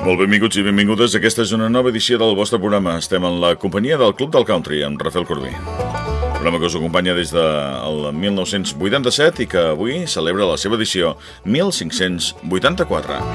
Molt benvinguts i benvingudes. Aquesta és una nova edició del vostre programa. Estem en la companyia del Club del Country, amb Rafael Corbí. Programa que us acompanya des del 1987 i que avui celebra la seva edició 1584.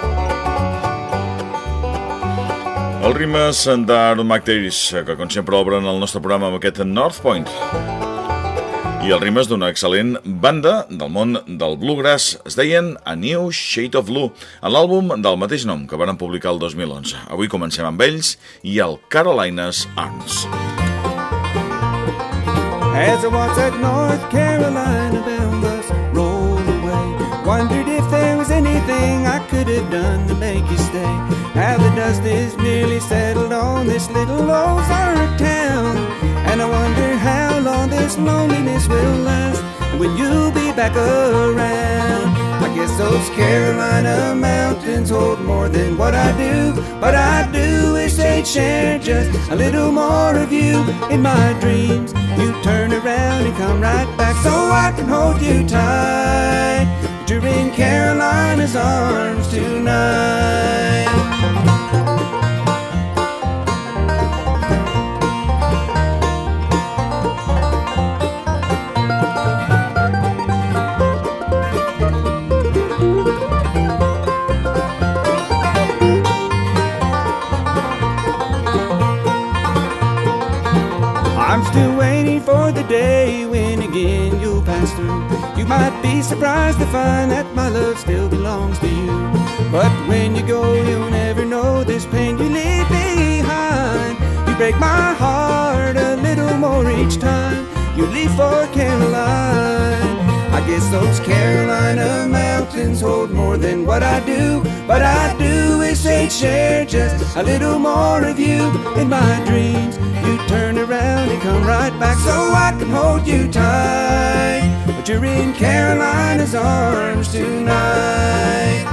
Els rimes d'Aaron McDavis, que com sempre obren el nostre programa amb aquest North Point. I els rimes d'una excel·lent banda del món del bluegrass es deien A New Shade of Blue, a l'àlbum del mateix nom que van publicar el 2011. Avui comencem amb ells i el Carolina's Arms. As I watched that North Carolina bound bus roll away, wondered if there was anything I could have done to make you stay. How the dust is nearly settled on this little Ozark town, and I wonder how long this loneliness will last, when you'll be back around. I guess those Carolina mountains hold more than what I do, but I do wish they'd share just a little more of you in my dreams. You turn around and come right back so I can hold you tight, but you're in Carolina's arms tonight. I'm still waiting for the day when again you'll pass through. You might be surprised to find that my love still belongs to you. But when you go, you'll never know this pain you leave behind. You break my heart a little more each time you leave for Caroline. I guess those Carolina mountains hold more than what I do, but I do wish they'd share just a little more of you in my dreams. You turn around and come right back so I can hold you tight, but you're in Carolina's arms tonight.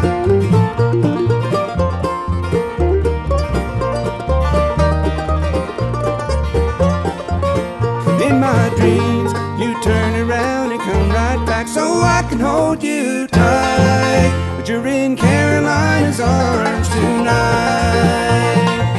In my dreams, you turn around and come right back so I can hold you tight, but you're in Carolina's arms tonight.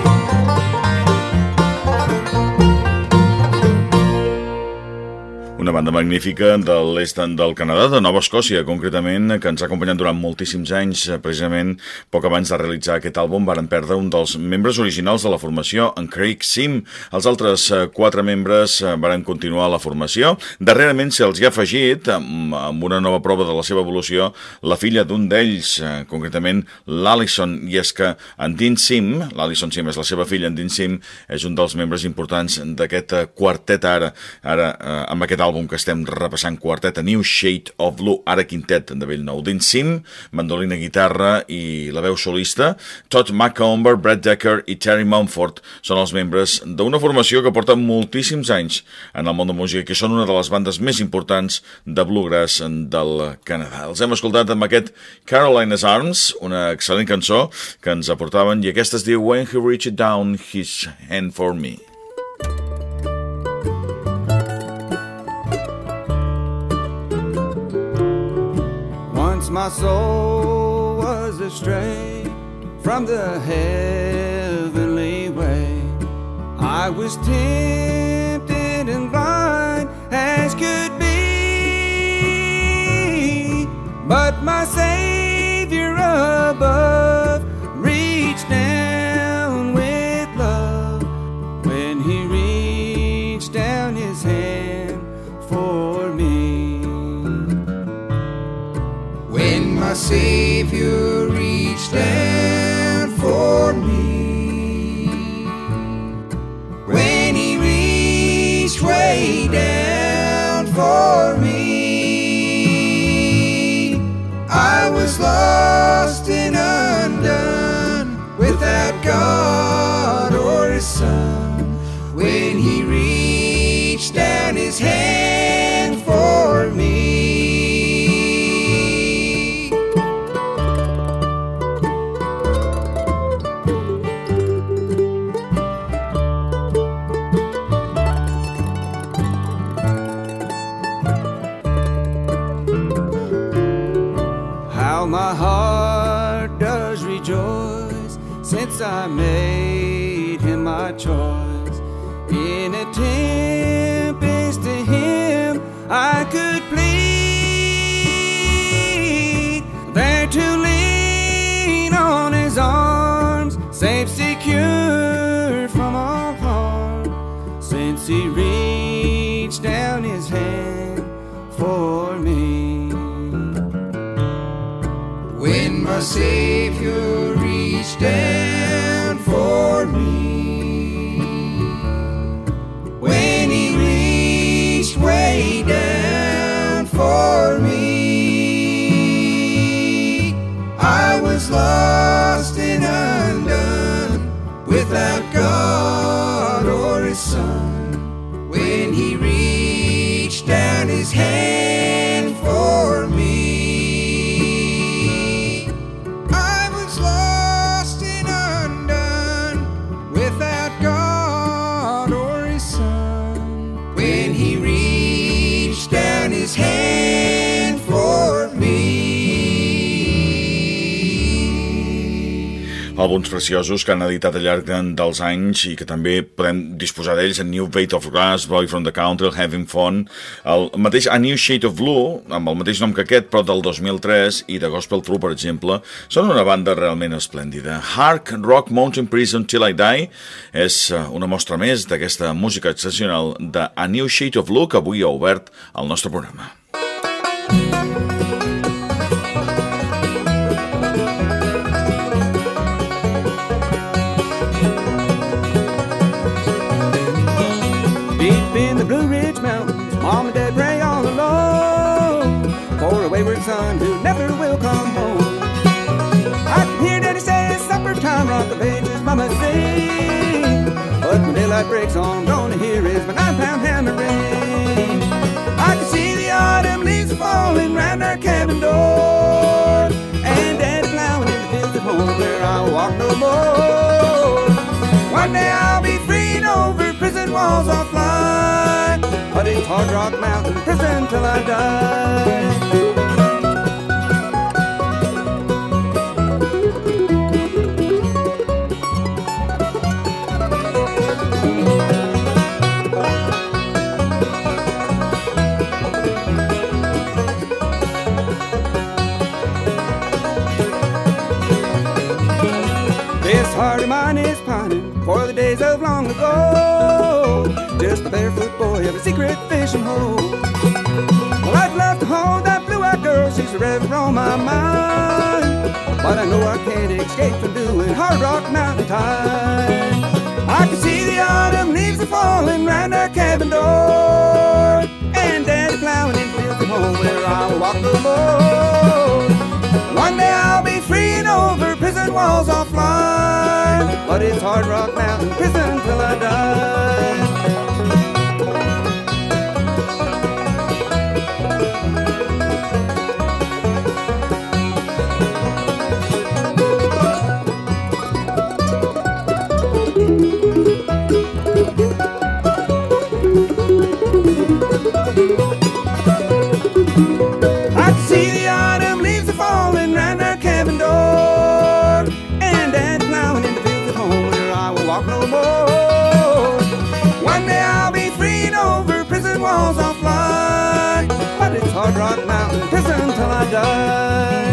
Una banda magnífica de l'est del Canadà, de Nova Escòcia, concretament, que ens ha acompanyat durant moltíssims anys. Precisament, poc abans de realitzar aquest àlbum, varen perdre un dels membres originals de la formació, en Craig Sim. Els altres 4 membres varen continuar la formació. Darrerament se'ls hi ha afegit, amb una nova prova de la seva evolució, la filla d'un d'ells, concretament l'Alison, i és que en Dean Sim, l'Alison Sim és la seva filla, en Dean Sim és un dels membres importants d'aquest quartet ara amb aquest àlbum que estem repassant, quartet, A New Shade of Blue, ara quintet de bell nou. Dean Sim, mandolina, guitarra i la veu solista. Todd McComber, Brett Decker i Terry Mumford són els membres d'una formació que porta moltíssims anys en el món de música, que són una de les bandes més importants de bluegrass del Canadà. Els hem escoltat amb aquest Carolina's Arms, una excel·lent cançó que ens aportaven, i aquesta es diu When He Reached Down His Hand for Me. My soul was astray from the heavenly way. I was tempted and blind as could be, but my Savior above reached down with love when He reached down His hand for me. My Savior reached down for me, when He reached way down for me, I was lost and undone, without God or His Son, when He reached down His hand for me. My heart does rejoice since I made him my choice. In a tempest to him I could plead, there to lean on his arms, safe, secure from all harm, since he reached down his hand for me. When my Savior reached down for me, when he reached way down for me, I was lost and undone, without God or his Son. When he reached down his hand for me, I was lost and undone, without God or his Son. When he reached down his hand for me. Àlbums preciosos que han editat al llarg dels anys i que també podem disposar d'ells: A New Blade of Grass, Boy from the Country, Having Fun, el mateix A New Shade of Blue, amb el mateix nom que aquest, però del 2003, i de Gospel True, per exemple, són una banda realment esplèndida. Hard Rock Mountain Prison Till I Die és una mostra més d'aquesta música excepcional de A New Shade of Blue, que avui ha obert el nostre programa. Deep in the Blue Ridge Mountains, Mom and Dad pray all alone for a wayward son who never will come home. I can hear Daddy say it's supper time, rock the pages, Mama sing. But when daylight breaks on, I'm gonna hear is my 9-pound hammer ring. I can see the autumn leaves falling round our cabin door, and Daddy plowing in the fields at home where I'll walk no more. One day I'll be free and over prison walls I'll fly, but it's Hard Rock Mountain prison till I die. This heart of mine is pining for the days of long ago, just a barefoot boy of a secret fishing hole. Well, I'd love to hold that blue-eyed girl, she's forever on my mind, but I know I can't escape from doing Hard Rock Mountain time. I can see the autumn leaves are falling round our cabin door, and Daddy plowing in fields at home where I'll walk no more. One day I'll be free and over prison walls I'll fly, but it's Hard Rock Mountain prison till I die. I can see the autumn leaves are falling round our cabin door, and Dad's plowing in the fields at home where I will walk no more. One day I'll be free and over prison walls I'll fly, but it's Hard Rock Mountain prison till I die.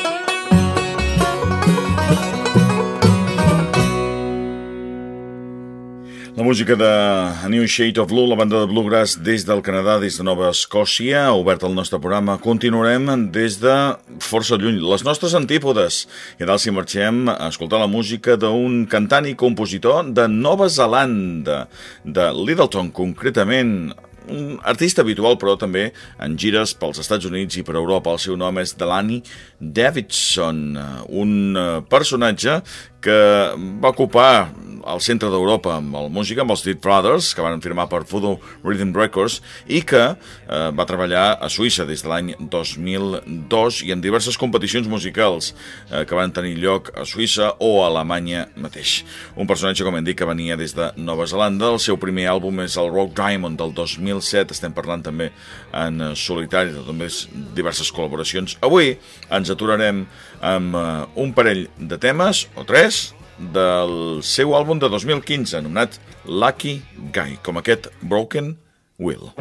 La música de A New Shade of Blue, la banda de Bluegrass des del Canadà, des de Nova Escòcia, ha obert el nostre programa. Continuarem des de força lluny, les nostres antípodes. I ara si marxem a escoltar la música d'un cantant i compositor de Nova Zelanda, de Littleton, concretament. Un artista habitual, però també en gires pels Estats Units i per Europa. El seu nom és Delaney Davidson, un personatge que va ocupar al centre d'Europa amb la música, amb els Dead Brothers, que van firmar per Voodoo Rhythm Records, i que va treballar a Suïssa des de l'any 2002 i en diverses competicions musicals que van tenir lloc a Suïssa o a Alemanya mateix. Un personatge, com hem dit, que venia des de Nova Zelanda. El seu primer àlbum és el Rock Diamond del 2007, estem parlant també en solitari, de també diverses col·laboracions. Avui ens aturarem amb un parell de temes, o tres, del seu àlbum de 2015, anomenat Lucky Guy, com aquest Broken Wheel.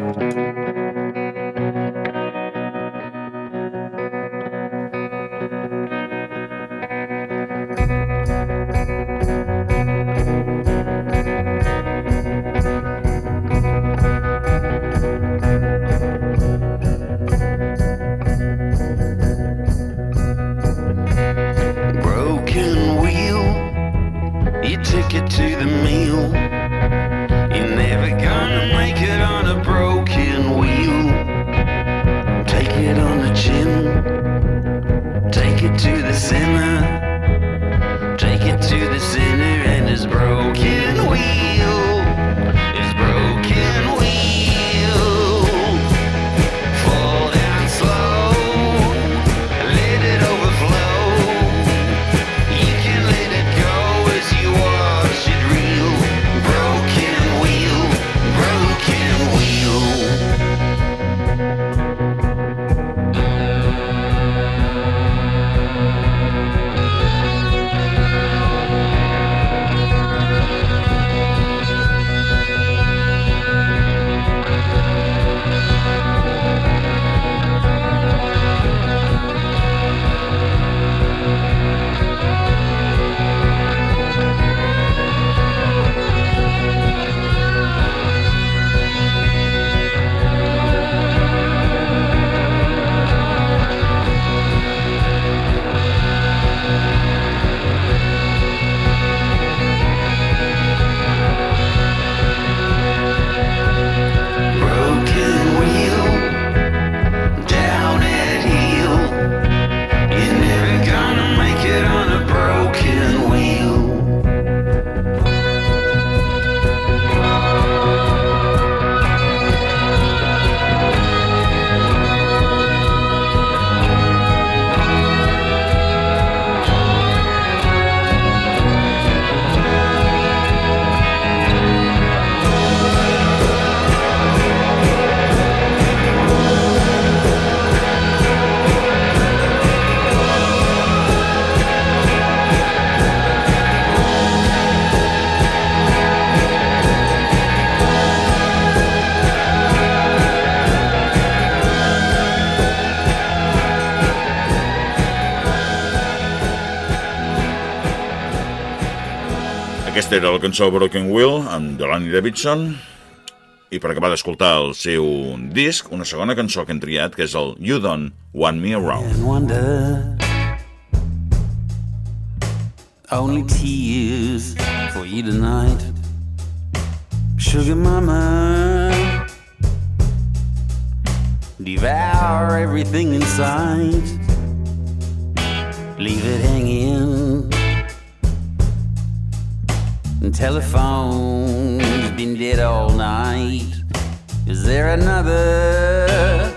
Aquesta era la cançó Broken Wheel amb Delaney Davidson, i per acabar d'escoltar el seu disc, una segona cançó que hem triat, que és el You Don't Want Me Around. Only tears for you tonight, Sugar Mama. Devour everything in sight, leave it hanging. The telephone's been dead all night. Is there another?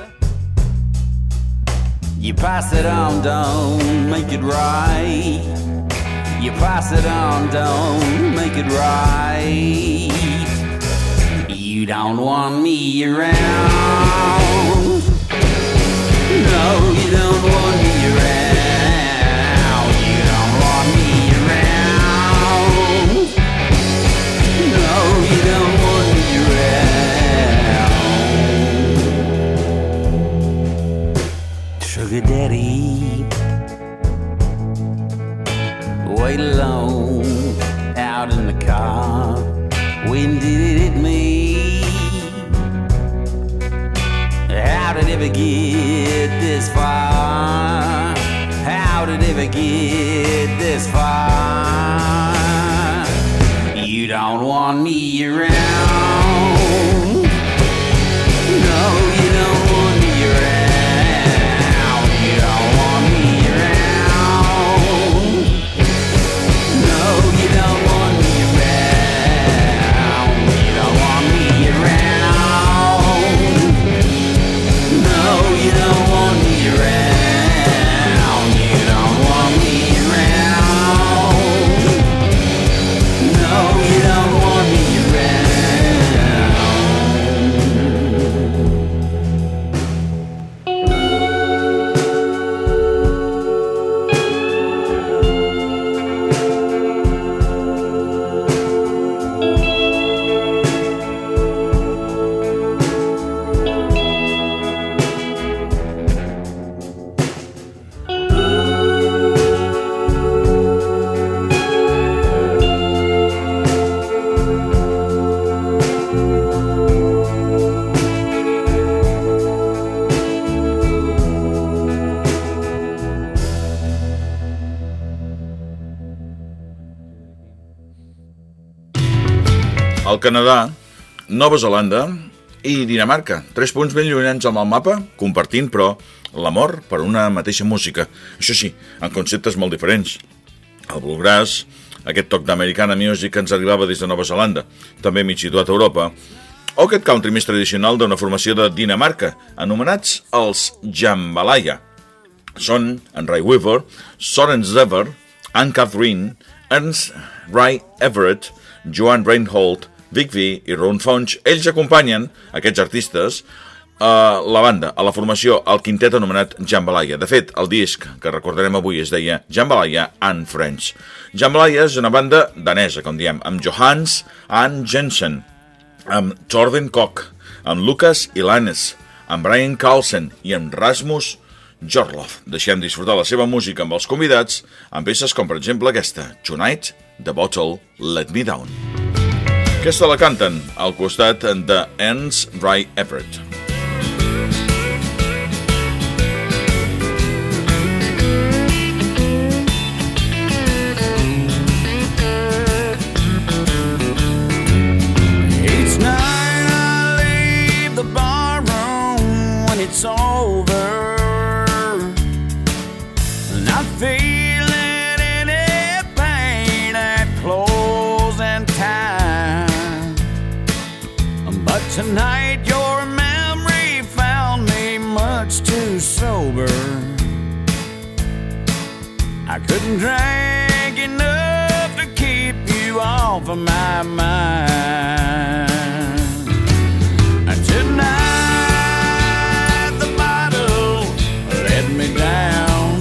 You pass it on, don't make it right. You pass it on, don't make it right. You don't want me around. No, you don't want me around. You don't want me around. No, you don't want me around. Sugar Daddy, wait alone out in the car. When did it hit me? How did it ever get this far? How did it ever get this far? You don't want me around. No, you don't want me around. You don't want me around. No, you don't want me around. You don't want me around. No, you don't want me around. You don't want me around. No, you don't want me around. el Canadà, Nova Zelanda i Dinamarca. 3 punts ben llunyans amb el mapa, compartint, però, l'amor per una mateixa música. Això sí, en conceptes molt diferents. El bluegrass, aquest toc d'Americana Music que ens arribava des de Nova Zelanda, també mig situat a Europa, o aquest country més tradicional d'una formació de Dinamarca, anomenats els Jambalaya. Són en Ray Weaver, Soren Zever, Anne Catherine, Ernst Ray Everett, Joan Reinhold, Vic V i Ron Funch. Ells acompanyen aquests artistes a la banda, a la formació, al quintet anomenat Jambalaya. De fet, el disc que recordarem avui es deia Jambalaya and Friends. Jambalaya és una banda danesa, com diem, amb Johannes Ann Jensen, amb Torben Koch, amb Lucas Ilanes, amb Brian Carlsen i amb Rasmus Jorlof. Deixem disfrutar la seva música amb els convidats, amb peces com per exemple aquesta, Tonight, The Bottle Let Me Down. Aquesta la canten al costat de Ernst Ray Everett. Each night I leave the barroom when it's over, not feeling any pain at closing time. But tonight your memory found me much too sober. I couldn't drink enough to keep you off of my mind. Tonight the bottle let me down,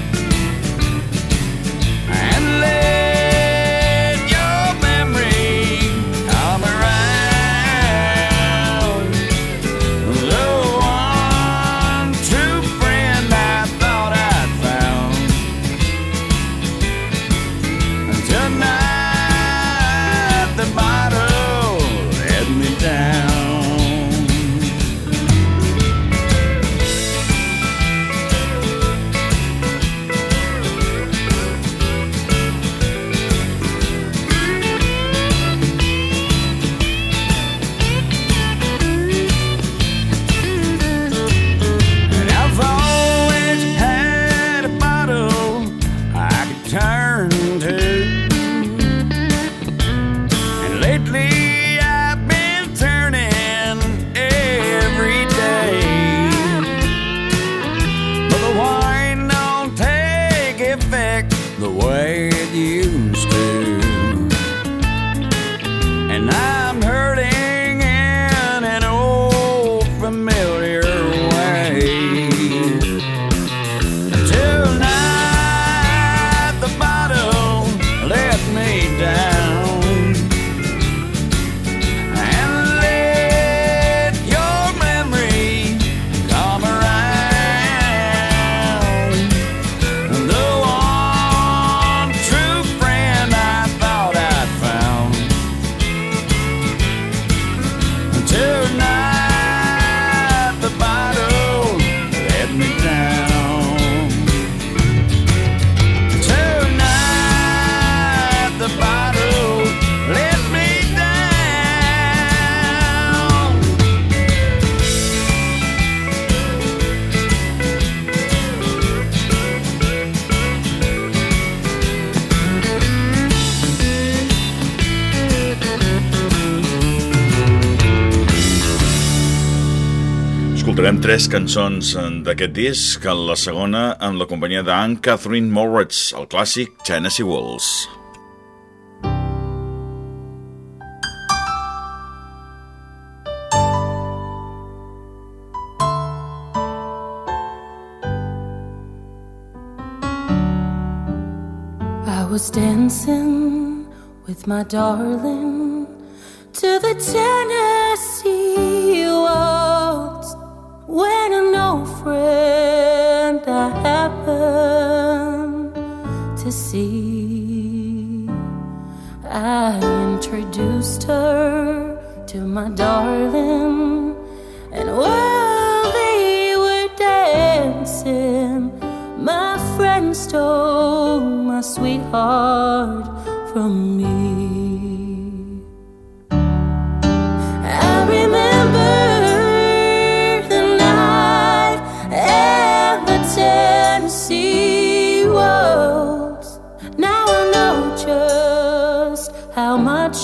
and let your memory come around. The one true friend I thought I'd found. Tonight the bottle let me down. And I've always had a bottle I could turn to, and lately I've been turning every day. But the wine don't take effect the way it used to, and I'm hurting in an old familiar way. Tonight the bottle let me down, and let your memory come around. The one true friend I thought I'd found. Tonight the bottle let me down. Tonight the bottle let me down. Escoltarem 3 cançons d'aquest disc, la segona amb la companyia d'Anne Catherine Moritz, el clàssic Tennessee Waltz. I was dancing with my darling to the Tennessee waltz, when an old friend I happened to see. I introduced her to my darling, and while they were dancing, my friend stole my sweetheart from me.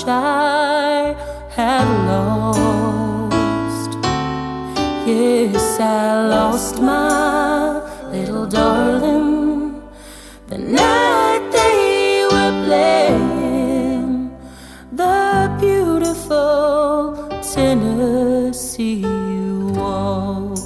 much I have lost. Yes, I lost my little darling the night they were playing the beautiful Tennessee waltz.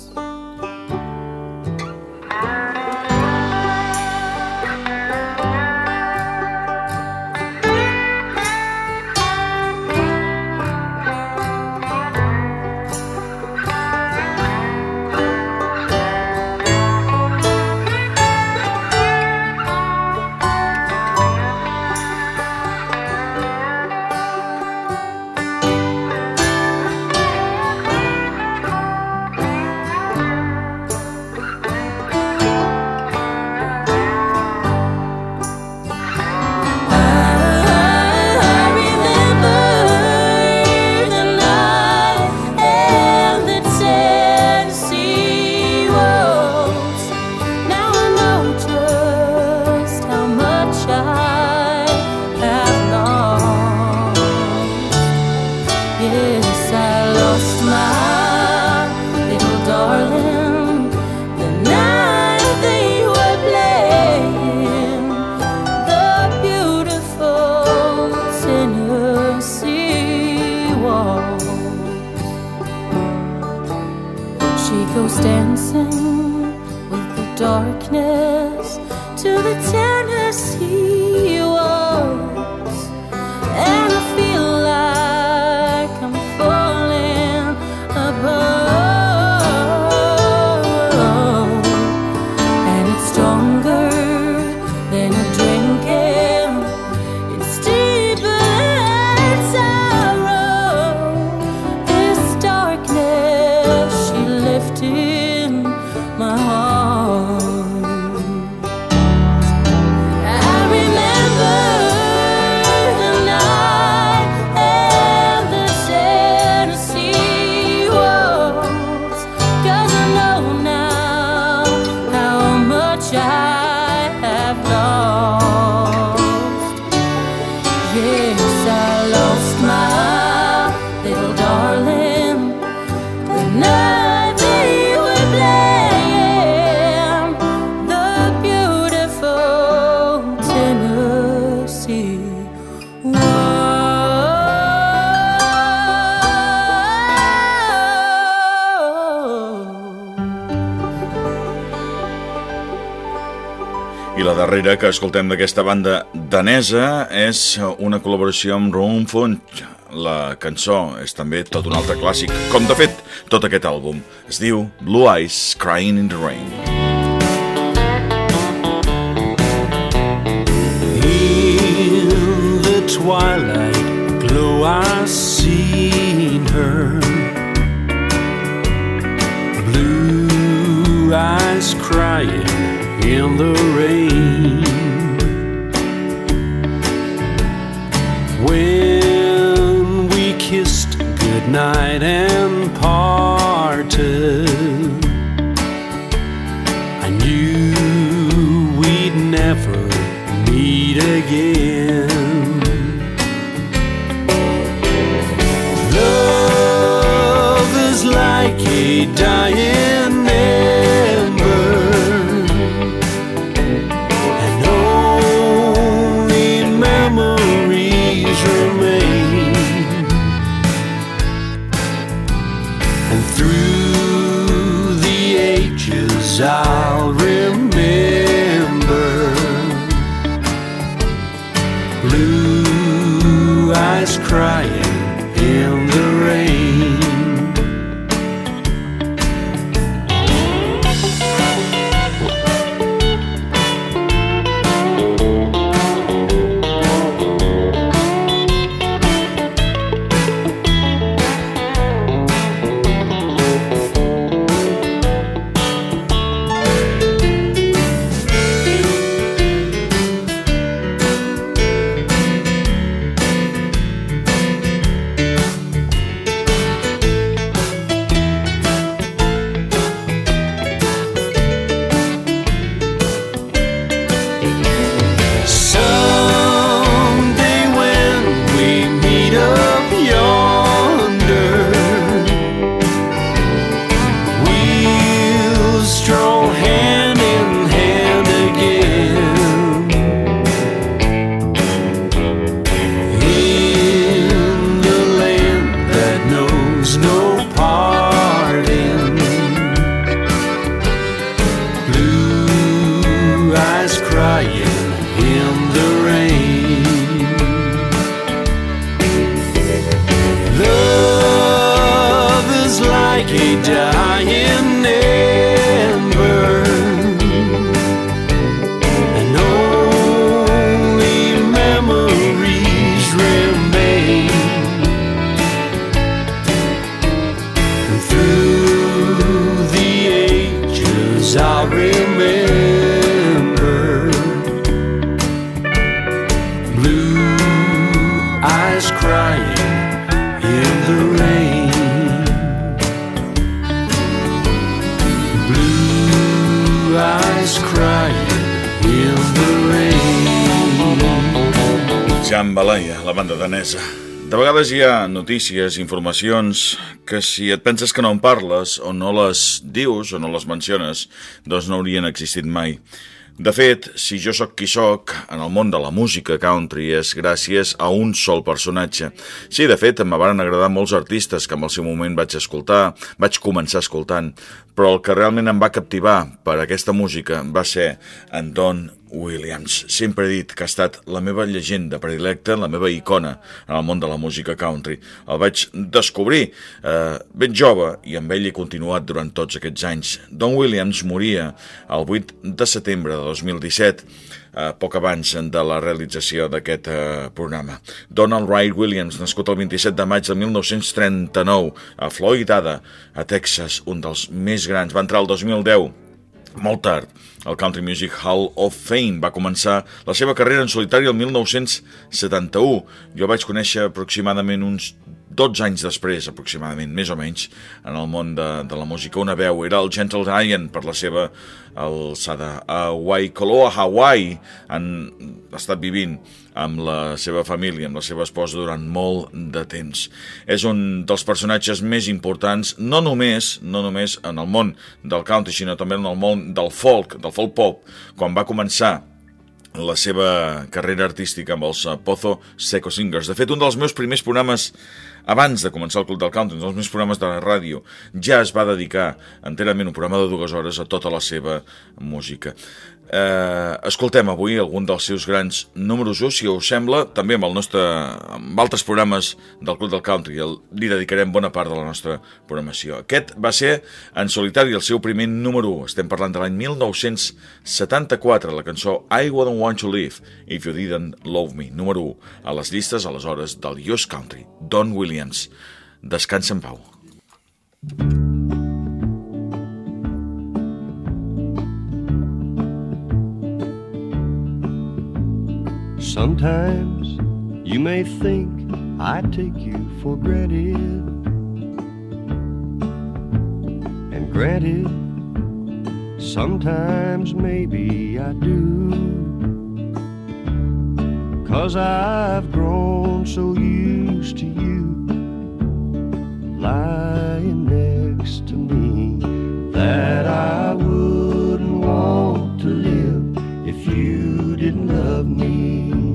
Dancing with the darkness to the Tennessee waltz, and I feel like I'm falling above, and it's stronger than a drinking, it's deeper than sorrow. This darkness she lifted my heart. I remember the night and the Tennessee waltz, 'cause I know now how much I have lost. Yes, I lost my little darling the night I la darrera que escoltem d'aquesta banda danesa és una col·laboració amb Ron Funch. La cançó és també tot un altre clàssic, com de fet tot aquest àlbum. Es diu Blue Eyes Crying in the Rain. In the twilight glow I seen her, blue eyes crying in the rain. When we kissed goodnight and parted, I knew we'd never meet again. Love is like a dying ember, and only memories remain. And through the ages I'll remember blue eyes crying in the rain. remember blue eyes crying in the rain, blue eyes crying in the rain. Jambalaya, la banda danesa. De vegades hi ha notícies, informacions, que si et penses que no en parles, o no les dius, o no les menciones, doncs no haurien existit mai. De fet, si jo sóc qui sóc, en el món de la música country és gràcies a un sol personatge. Sí, de fet, em van agradar molts artistes que en el seu moment vaig començar escoltant, però el que realment em va captivar per aquesta música va ser en Don Williams. Sempre he dit que ha estat la meva llegenda predilecta, la meva icona en el món de la música country. El vaig descobrir ben jove i amb ell he continuat durant tots aquests anys. Don Williams moria el 8 de setembre de 2017, poc abans de la realització d'aquest programa. Donald Wright Williams, nascut el 27 de maig de 1939 a Floydada, a Texas, un dels més grans, va entrar el 2010, molt tard, al Country Music Hall of Fame. Va començar la seva carrera en solitari el 1971. Jo vaig conèixer aproximadament uns 12 anys després, aproximadament, més o menys, en el món de la música. Una veu era el Gentle Giant per la seva alçada. A Waikoloa, Hawaii, han estat vivint amb la seva família, amb la seva esposa durant molt de temps. És un dels personatges més importants, no només en el món del country, sinó també en el món del folk pop, quan va començar la seva carrera artística amb els Pozo Seco Singers. De fet, un dels meus primers programes abans de començar el Club del Country, un dels meus programes de la ràdio, ja es va dedicar enterament un programa de 2 hores a tota la seva música. Escoltem avui algun dels seus grans números 1, si us sembla, també amb altres programes del Club del Country. Li dedicarem bona part de la nostra programació. Aquest va ser en solitari el seu primer número 1. Estem parlant de l'any 1974, la cançó I Wouldn't Want to Live If You Didn't Love Me, número 1 a les llistes aleshores del US Country. Don Williams, descansa en pau. Sometimes you may think I take you for granted, and granted, sometimes maybe I do, 'cause I've grown so used to you lying next to me that I wouldn't want to live if you didn't love me.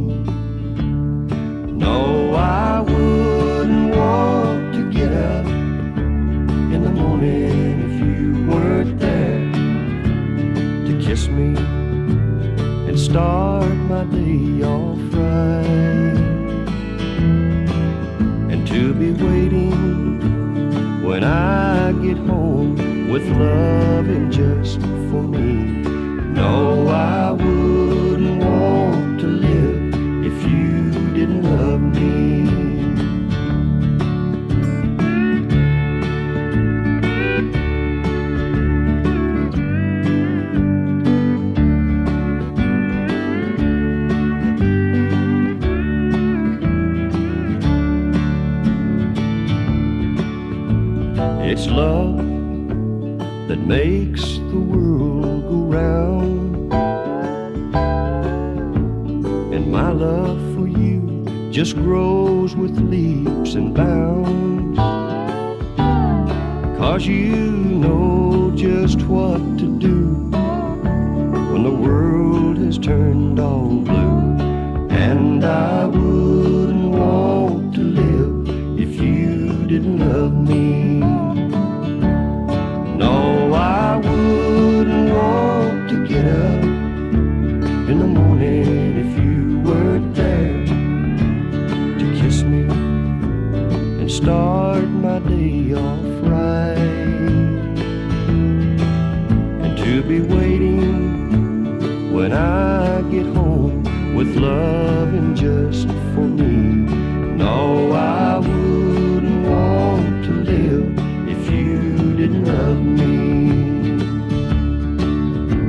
No, I wouldn't want to get up in the morning if you weren't there to kiss me and start my day off right, and to be waiting when I get home with loving just for me. No, I wouldn't want to live if you didn't love me. It's love that makes the world go round, and my love for you just grows with leaps and bounds, 'cause you know just what to do when the world has turned all blue. And I wouldn't want to live if you didn't love me. No, I wouldn't want to get up in the morning if you weren't there to kiss me and start my day off right, and to be waiting when I get home with loving just for me. No, I wouldn't want to live if you didn't love me.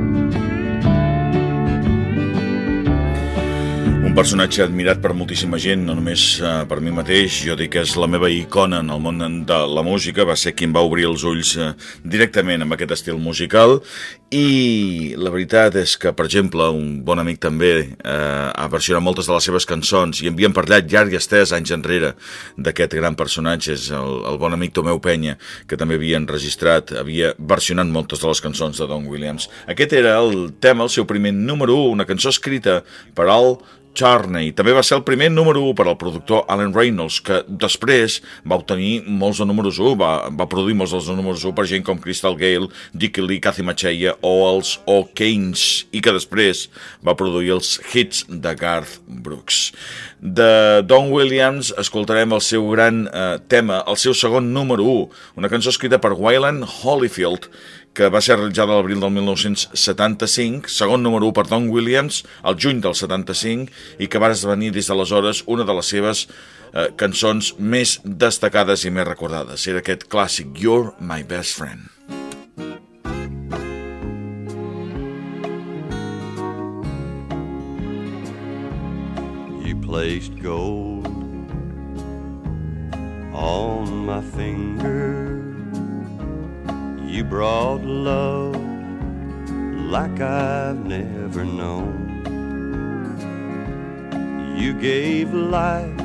Un personatge admirat per moltíssima gent, no només per mi mateix. Jo dic que és la meva icona en el món de la música. Va ser qui em va obrir els ulls directament amb aquest estil musical. I la veritat és que, per exemple, un bon amic també ha versionat moltes de les seves cançons i havien parlat llarg i estès anys enrere d'aquest gran personatge. És el bon amic Tomeu Penya, que també havia versionat moltes de les cançons de Don Williams. Aquest era el tema, el seu primer número 1, una cançó escrita per Al Charney. També va ser el primer número 1 per al productor Alan Reynolds, que després va obtenir molts de números 1, va produir molts dels números 1 per gent com Crystal Gale, Dickie Lee, Kathy Macheya o els O'Kanes, i que després va produir els hits de Garth Brooks. De Don Williams escoltarem el seu gran tema, el seu segon número 1, una cançó escrita per Waylon Holyfield, que va ser realitzada a l'abril del 1975, segon número 1 per Don Williams, al juny del 75, i que va esdevenir des d'aleshores una de les seves cançons més destacades i més recordades. Era aquest clàssic, You're My Best Friend. You placed gold on my finger. You brought love like I've never known. You gave life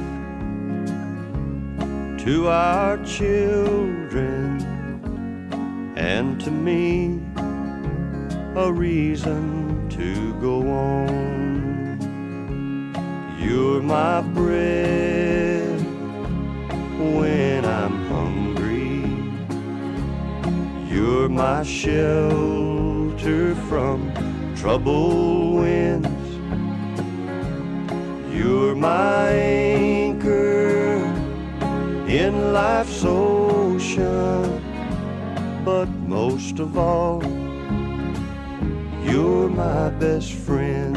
to our children, and to me a reason to go on. You're my bread when I'm hungry. You're my shelter from troubled winds. You're my anchor in life's ocean. But most of all, you're my best friend.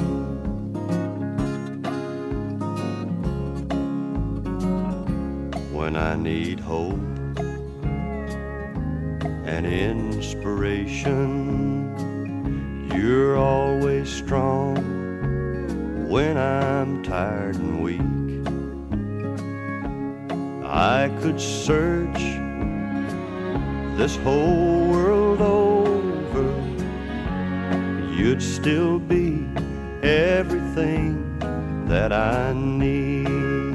When I need hope and inspiration, you're always strong when I'm tired and weak. I could search this whole world over, you'd still be everything that I need.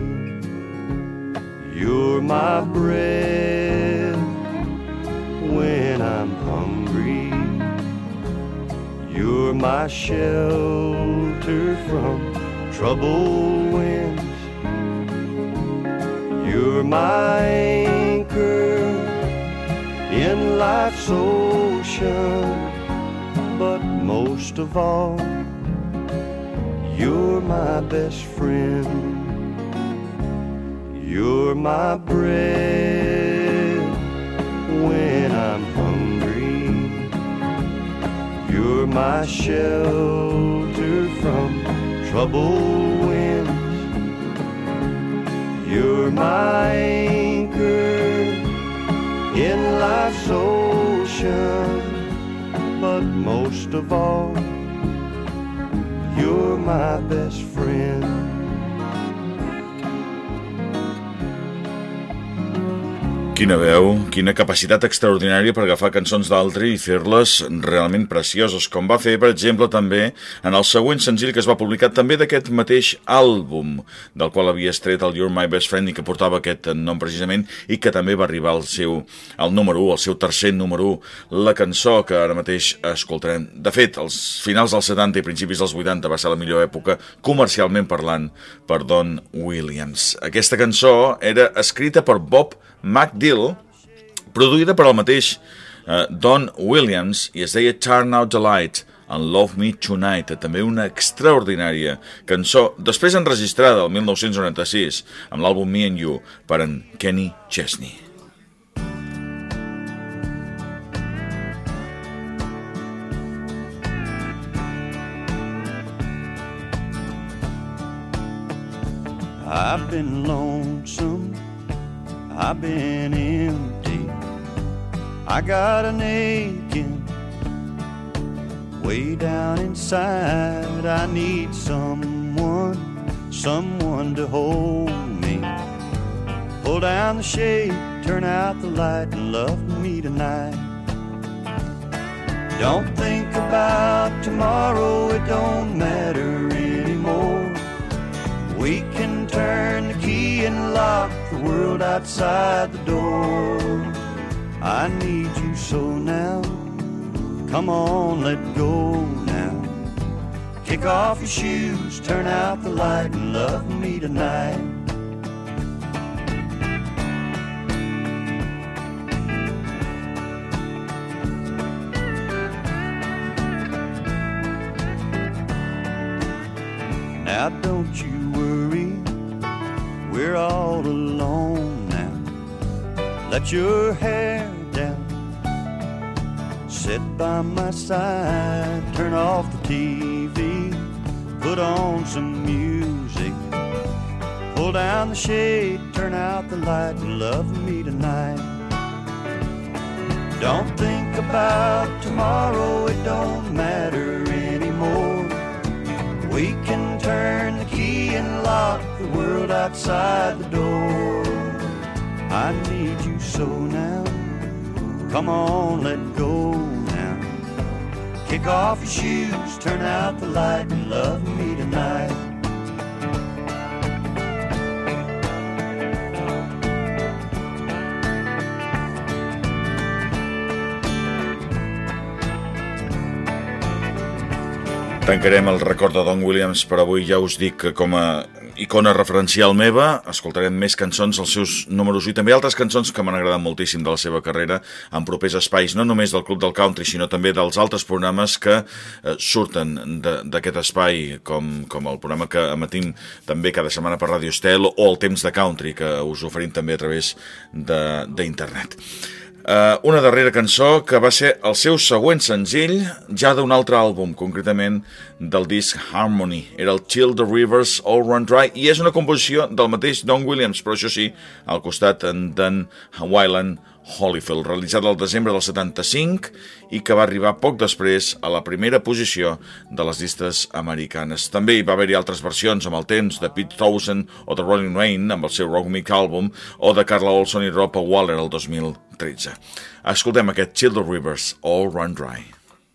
You're my bread when I'm hungry. You're my shelter from troubled winds. You're my anchor in life's ocean. But most of all, you're my best friend. You're my bread when I'm hungry. You're my shelter from troubled winds. You're my anchor in life's ocean. But most of all, you're my best friend. Quina veu, quina capacitat extraordinària per agafar cançons d'altri i fer-les realment precioses, com va fer, per exemple, també en el següent senzill que es va publicar també d'aquest mateix àlbum, del qual havia estret el You're My Best Friend i que portava aquest nom precisament, i que també va arribar al número 1, el seu tercer número 1, la cançó que ara mateix escoltarem. De fet, als finals dels 70 i principis dels 80 va ser la millor època, comercialment parlant, per Don Williams. Aquesta cançó era escrita per Bob McDill, produïda per el mateix Don Williams, i es deia Turn Out the Light and Love Me Tonight, també una extraordinària cançó, després enregistrada el 1996 amb l'àlbum Me and You per en Kenny Chesney. I've been lonesome, I've been empty, I got an aching way down inside. I need someone someone to hold me. Pull down the shade, turn out the light, and love me tonight. Don't think about tomorrow, it don't matter anymore. We can turn the key and lock the world outside the door. I need you so now, come on, let go now. Kick off your shoes, turn out the light, and love me tonight. Now don't you worry, we're all alone now. Let your hair down, sit by my side, turn off the TV, put on some music, pull down the shade, turn out the light, and love me tonight. Don't think about tomorrow, it don't matter anymore. We can turn the key and lock the world outside the door. I need you so now, come on, let go now. Kick off your shoes, turn out the light, and love me tonight. Tancarem el record de Don Williams per avui. Ja us dic que com a icona referencial meva escoltarem més cançons, els seus números i també altres cançons que m'han agradat moltíssim de la seva carrera en propers espais, no només del Club del Country, sinó també dels altres programes que surten d'aquest espai, com el programa que emetim també cada setmana per Radio Estel o el Temps de Country, que us oferim també a través d'internet. Una darrera cançó que va ser el seu següent senzill ja d'un altre àlbum, concretament del disc Harmony. Era el Till the Rivers All Run Dry i és una composició del mateix Don Williams, però això sí, al costat d'en Wyland Holyfield, realitzat el desembre del 75 i que va arribar poc després a la primera posició de les llistes americanes. També hi va haver-hi altres versions amb el temps de Pete Townshend o de Rolling Rain amb el seu Rock Me àlbum o de Carla Olson i Rob Waller el 2013. Escoltem aquest Till the Rivers All Run Dry.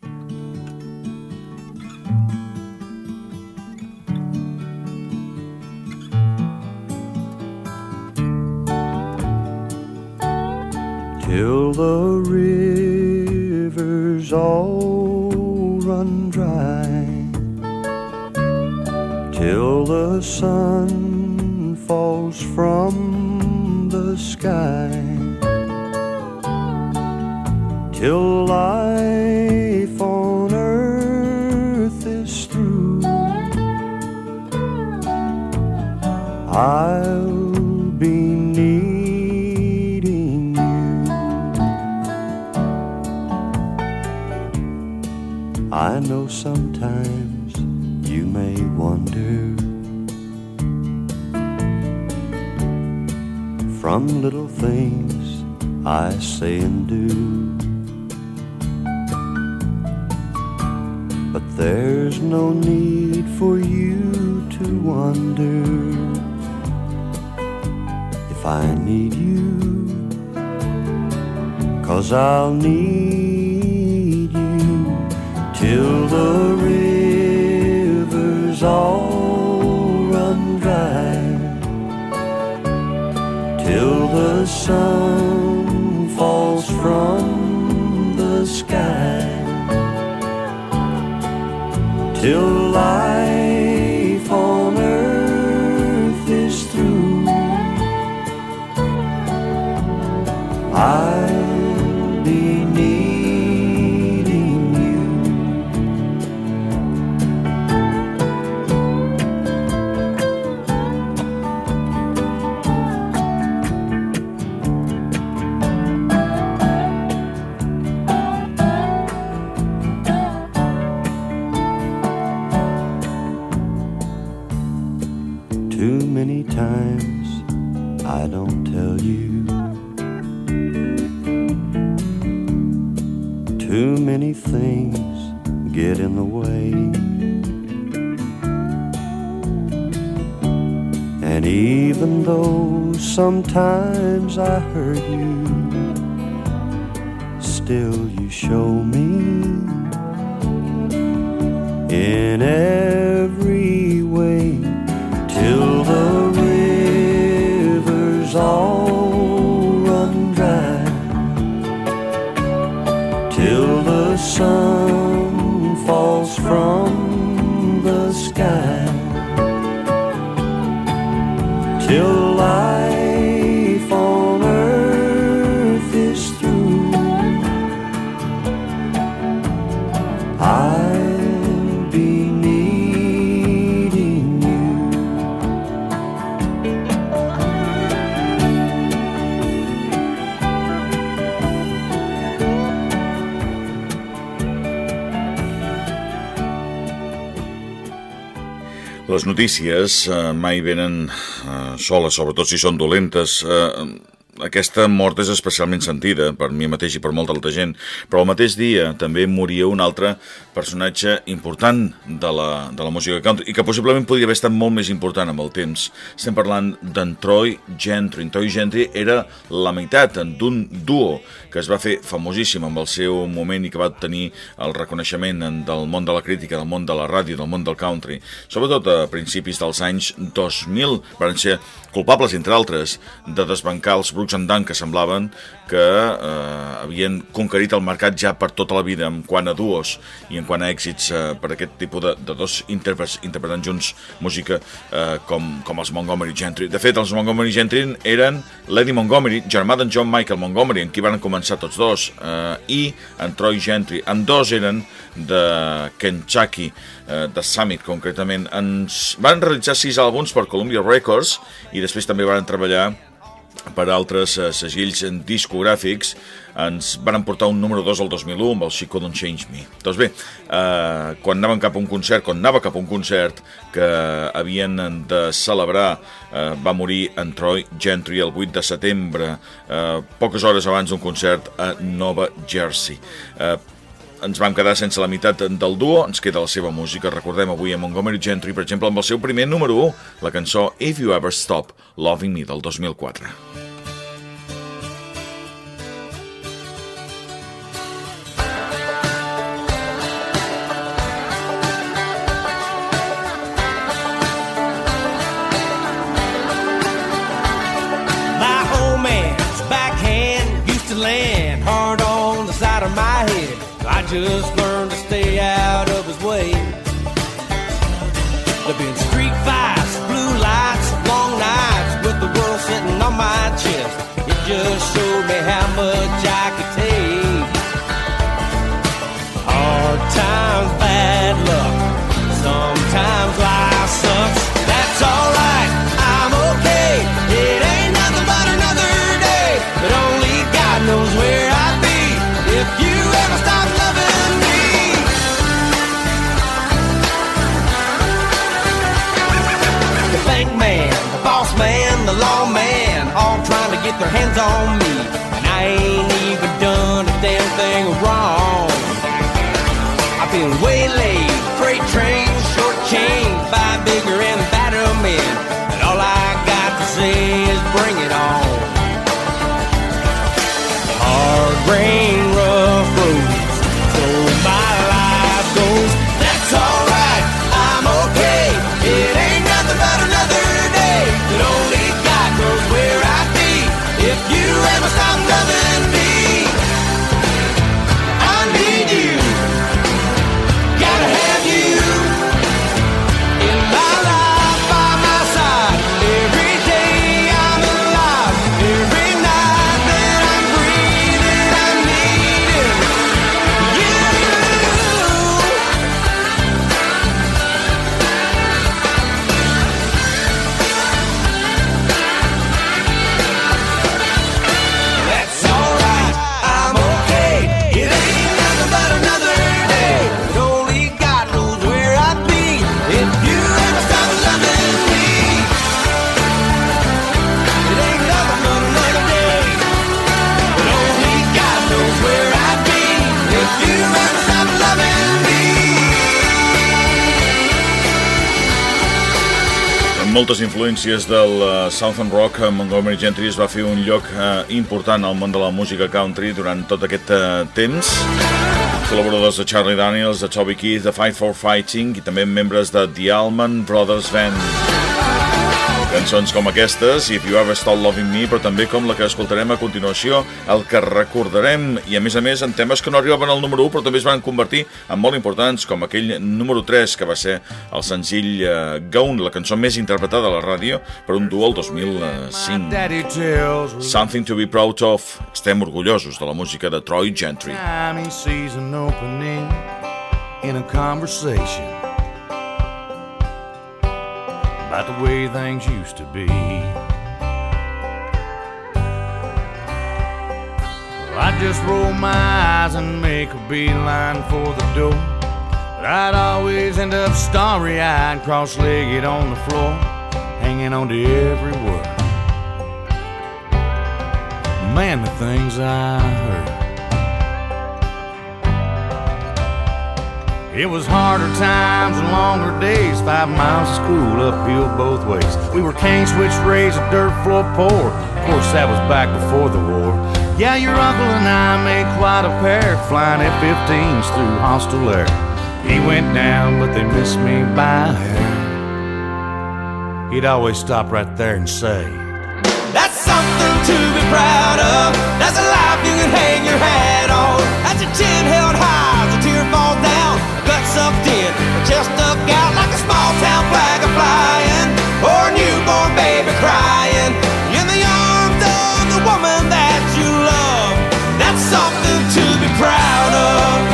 Till the rivers all run dry, till the sun falls from the sky, till life on earth is through, I'll be needing I know sometimes you may wonder from little things I say and do, but there's no need for you to wonder if I need you, 'cause I'll need you till the rivers all run dry, till the sun falls from the sky, till life on earth is through, I'll be needing you. Too many times I don't tell you, too many things get in the way, And even though sometimes I hurt you, still you show me in every way, till the rivers all run dry, till the sun falls from the sky, till life on earth is through. I'll be needing you. Les notícies mai venen soles, sobretot si són dolentes. Aquesta mort és especialment sentida per mi mateix i per molta altra gent, però el mateix dia també moria un altre personatge important de la música country i que possiblement podria haver estat molt més important amb el temps. Estem parlant d'en Troy Gentry. En Troy Gentry era la meitat d'un duo que es va fer famosíssim amb el seu moment i que va tenir el reconeixement del món de la crítica, del món de la ràdio, del món del country. Sobretot a principis dels anys 2000 van ser culpables, entre altres, de desbancar els Brooks and Dunn, que semblaven que havien conquerit el mercat ja per tota la vida en quant a duos i en quant a èxits per aquest tipus de dos intèrprets interpretant junts música com els Montgomery Gentry. De fet, els Montgomery Gentry eren l'Eddie Montgomery, germà d'en John Michael Montgomery, en qui van començar tots dos, i en Troy Gentry. En dos eren de Kentucky, de Summit concretament. Van realitzar 6 àlbums per Columbia Records i després també van treballar per altres segells discogràfics. Ens van portar un número 2 al 2001 amb el She Couldn't Change Me. Doncs bé, quan anava cap a un concert que havien de celebrar, va morir en Troy Gentry el 8 de setembre, poques hores abans d'un concert a Nova Jersey. Ens vam quedar sense la meitat del duo, ens queda la seva música. Recordem avui a Montgomery Gentry, per exemple, amb el seu primer número 1, la cançó If You Ever Stop Loving Me, del 2004. My old man's backhand used to land hard on the side of my head. I just learned to stay out of his way. There've been street fights, blue lights, long nights with the world sitting on my chest. It just showed me how much I could take. Hard times, bad luck, sometimes life sucks. That's alright, I'm okay. It ain't nothing but another day, but only God knows where I'd be if you ever stop loving me. The bank man, the boss man, the lawman, all trying to get their hands on me, and I ain't even done a damn thing wrong. I've been waylaid, freight trains, shortchanged by bigger and badder men, and all I got to say is bring it on. Hard rain, rough roads, so my life goes. That's alright, I'm okay. It ain't nothing but another day, but only God knows where I'd be if you ever stop loving me. Amb moltes influències del Southern Rock, Montgomery Gentry es va fer un lloc important al món de la música country durant tot aquest temps. Col·laboradors de Charlie Daniels, de Toby Keith, de Fight for Fighting i també membres de The Allman Brothers Band. Cançons com aquestes, If You Ever Stop Loving Me, però també com la que escoltarem a continuació, el que recordarem, i a més en temes que no arribaven al número 1, però també es van convertir en molt importants, com aquell número 3, que va ser el senzill Gone, la cançó més interpretada a la ràdio per un duo el 2005. Something to be proud of. Estem orgullosos de la música de Troy Gentry. He sees an opening in a conversation about the way things used to be. Well, I'd just roll my eyes and make a beeline for the door, but I'd always end up starry-eyed, cross-legged on the floor, hanging on to every word. Man, the things I heard. It was harder times and longer days, 5 miles of school uphill both ways. We were cane switch raised, a dirt floor poor. Of course, that was back before the war. Yeah, your uncle and I made quite a pair, flying F-15s through hostile air. He went down, but they missed me by a hair. He'd always stop right there and say, that's something to be proud of. That's a life you can hang your hat on. That's your chin held high as a tear falls down. Gut sucked in, chest stuck out like a small town flag a flying, or a newborn baby crying in the arms of the woman that you love. That's something to be proud of.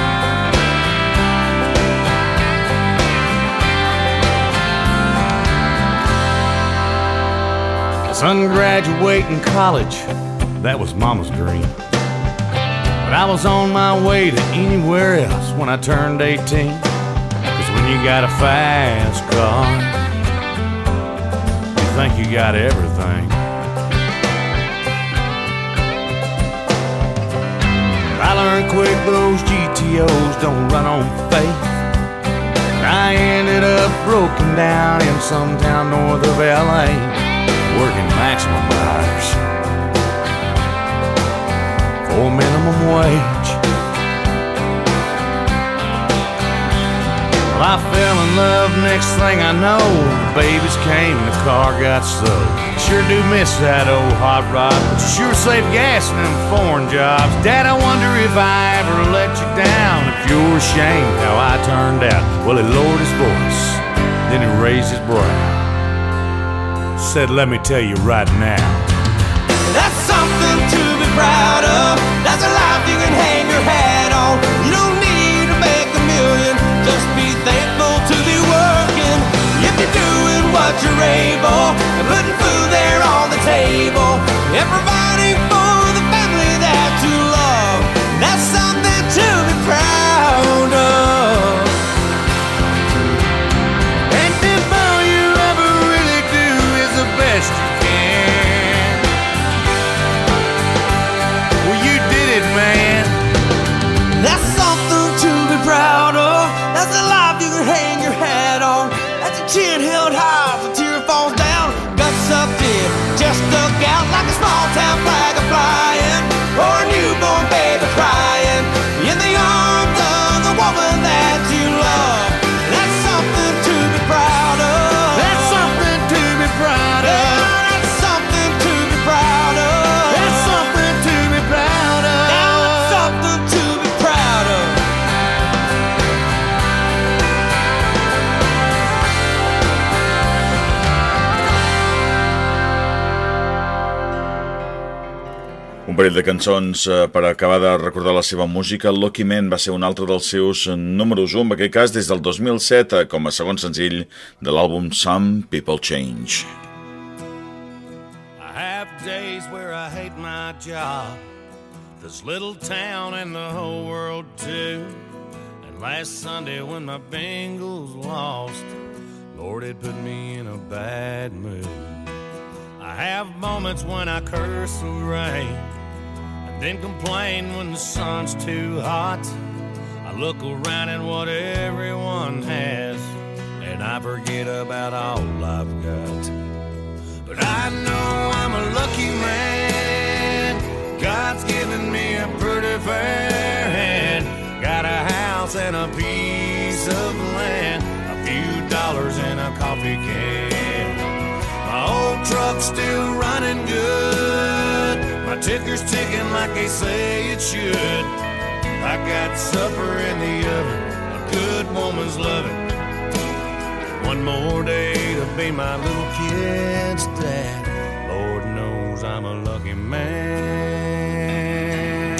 Son, graduating college, that was Mama's dream. But I was on my way to anywhere else when I turned 18. 'Cause when you got a fast car, you think you got everything. But I learned quick those GTOs don't run on faith. I ended up broken down in some town north of LA, working maximum hours for minimum wage. Well, I fell in love, next thing I know, the babies came and the car got sold. Sure do miss that old hot rod, but you sure save gas in them foreign jobs. Dad, I wonder if I ever let you down, if you're ashamed how I turned out. Well, he lowered his voice, then he raised his brow, said, let me tell you right now, that's something to be proud of. That's a life you can hang your hat on. You don't need to make a million, just be thankful to be working. If you're doing what you're able, and putting food there on the table, and providing for the family that you love, that's something to be proud of. and if all you ever really do is the best you can, well, you did it, man. That's something to be proud of. That's a life you can hang your hat on. That's a chin held high as a tear falls down. Gut sucked in, chest stuck out like a small town flag a flying, or a newborn baby crying in the arms of the woman that you love. That's something to be proud of. That's something to be proud of. Yeah, that's something to be proud of. That's something to be proud of. That's something to be proud of. Un parell de cançons per acabar de recordar la seva música. Lucky Man va ser un altre dels seus números 1, en aquest cas des del 2007 com a segon senzill de l'àlbum Some People Change. I have days where I hate my job, this little town and the whole world too. And last Sunday when my Bengals lost, Lord, it put me in a bad mood. I have moments when I curse the rain, and then complain when the sun's too hot. I look around at what everyone has, and I forget about all I've got. coffee can. My old truck's still running good. My ticker's ticking like they say it should. I got supper in the oven, a good woman's loving. One more day to be my little kid's dad. Lord knows I'm a lucky man.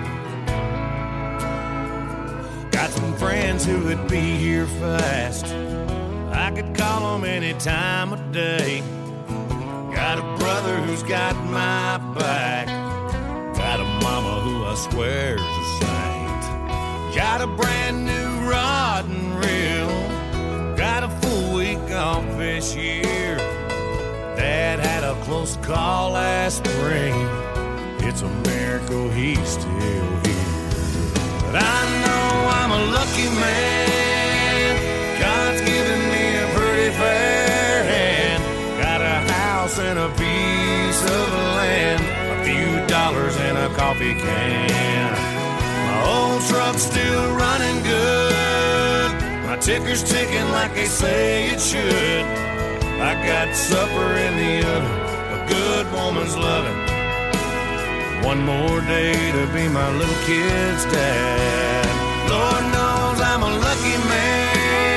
Got some friends who would be here fast. I could call them any time of day. Got a brother who's got my back. Got a mama who I swear's a saint. Got a brand new rod and reel. Got a full week off this year. Dad had a close call last spring. It's a miracle he's still here. But I know I'm a lucky man. God's given me a pretty fair hand. Got a house and a piece of land, a few dollars and a coffee can. My old truck's still running good. My ticker's ticking like they say it should. I got supper in the oven, a good woman's loving. One more day to be my little kid's dad. Lord knows I'm a lucky man.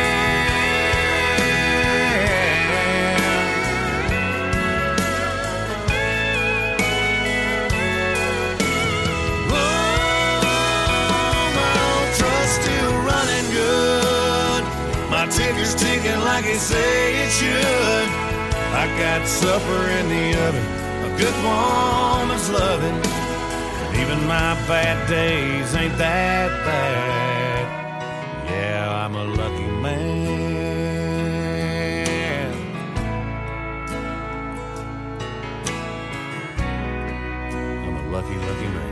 Ticker's ticking like they say it should. I got supper in the oven, a good woman's loving. Even my bad days ain't that bad. Yeah, I'm a lucky man. I'm a lucky, lucky man.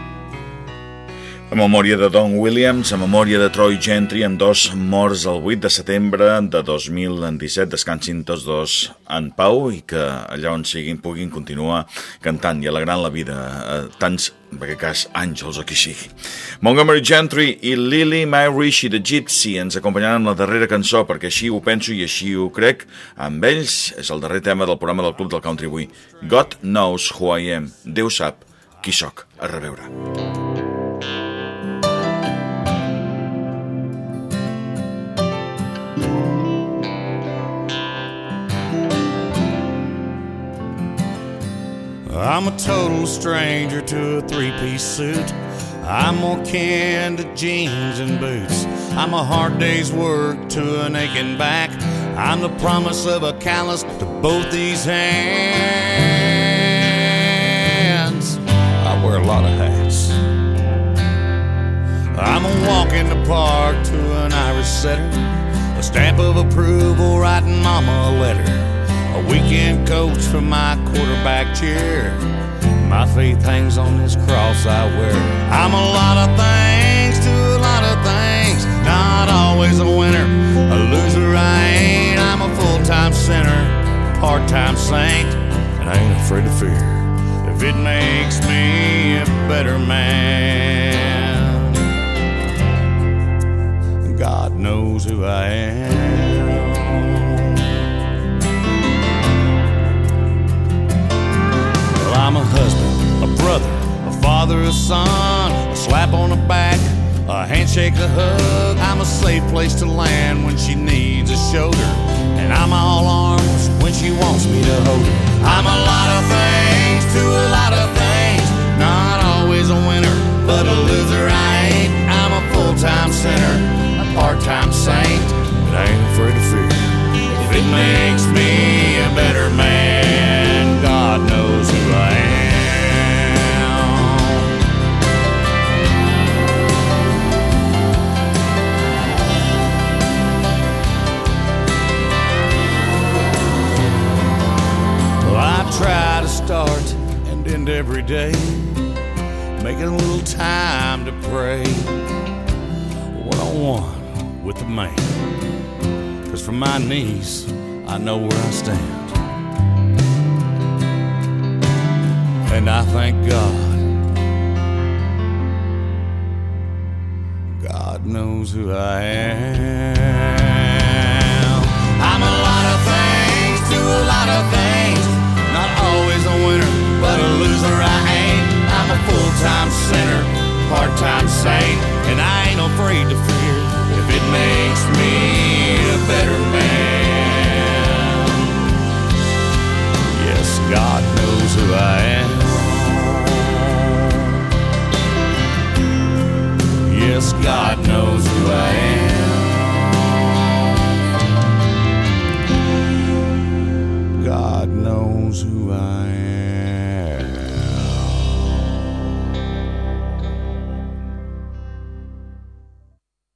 A memòria de Don Williams, a memòria de Troy Gentry, amb dos morts el 8 de setembre de 2017. Descansin tots dos en pau i que allà on siguin puguin continuar cantant i alegrant la vida a tants, en aquest cas, àngels o qui sigui. Montgomery Gentry i Lily Mae Rishi de Gypsy ens acompanyaran amb la darrera cançó, perquè així ho penso i així ho crec. Amb ells és el darrer tema del programa del Club del Country avui. God Knows Who I Am. Déu sap qui sóc. A reveure. I'm a total stranger to a three-piece suit. I'm more kin to jeans and boots. I'm a hard day's work to an aching back. I'm the promise of a callus to both these hands. I wear a lot of hats. I'm a walk in the park to an Irish setter, a stamp of approval writing mama a letter, a weekend coach from my quarterback chair. My faith hangs on this cross I wear. I'm a lot of things to a lot of things, not always a winner, a loser I ain't. I'm a full-time sinner, part-time saint, and I ain't afraid of fear if it makes me a better man. God knows who I am. I'm a husband, a brother, a father, a son, a slap on the back, a handshake, a hug. I'm a safe place to land when she needs a shoulder, and I'm all arms when she wants me to hold her. I'm a lot of things to a lot of things, not always a winner, but a loser I ain't. I'm a full-time sinner, a part-time saint, but I ain't afraid of fear if it makes me a better man. God knows who I am. Well, I try to start and end every day, making a little time to pray, one-on-one with the man. 'Cause from my knees, I know where I stand. And I thank God. God knows who I am. I'm a lot of who I am. Yes, God knows who I am.